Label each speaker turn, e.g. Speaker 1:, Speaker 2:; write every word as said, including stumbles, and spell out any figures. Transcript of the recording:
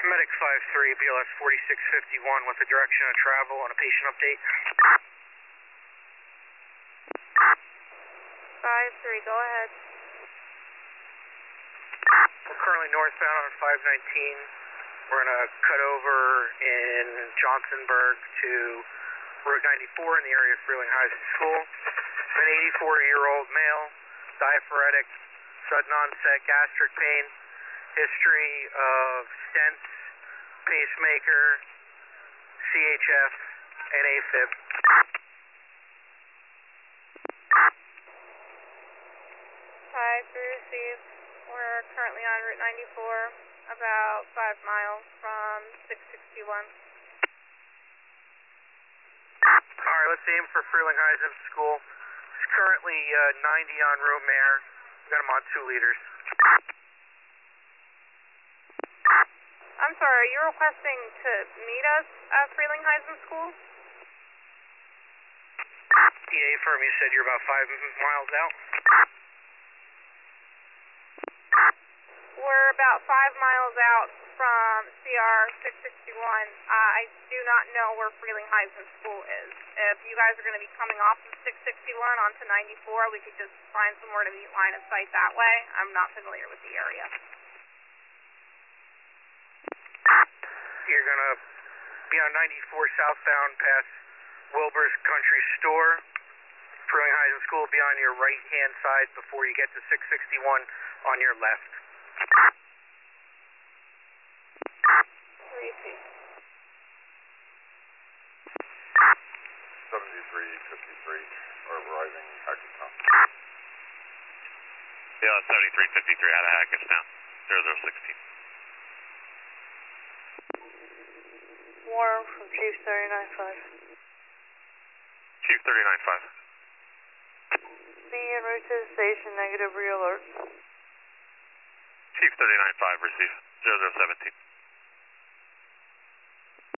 Speaker 1: Medic five three, B L S forty-six fifty-one with the direction of travel on a patient update.
Speaker 2: five three, go ahead.
Speaker 1: We're currently northbound on five nineteen. We're going to cut over in Johnsonburg to Route ninety-four in the area of Frelinghuysen School. An eighty-four-year-old male, diaphoretic, sudden onset gastric pain, history of stents, pacemaker, C H F, and AFib.
Speaker 2: five three, received. We're currently on Route ninety-four, about five miles from six sixty-one.
Speaker 1: Alright, let's aim for Frelinghuysen School. It's currently uh, ninety on room air. We've got them on two liters.
Speaker 2: I'm sorry, are you requesting to meet us at Frelinghuysen School?
Speaker 1: P A firm, you said you're about five miles out?
Speaker 2: We're about five miles out from C R six sixty-one. Uh, I do not know where Frelinghuysen School is. If you guys are going to be coming off of six sixty-one onto ninety-four, we could just find somewhere to meet line of sight that way. I'm not familiar with the area.
Speaker 1: You're going to be on ninety-four southbound past Wilbur's Country Store. Frelinghuysen School will be on your right-hand side before you get to six sixty-one on your left.
Speaker 2: Repeat.
Speaker 3: seventy-three fifty-three, or arriving Hackettstown.
Speaker 4: Yeah, seventy-three fifty-three out of Hackettstown, zero zero sixteen.
Speaker 5: Warren from Chief thirty-nine five.
Speaker 4: Chief thirty-nine five.
Speaker 5: Be en route to the station, negative realerts.
Speaker 4: Chief thirty-nine five, receive, zero zero seventeen.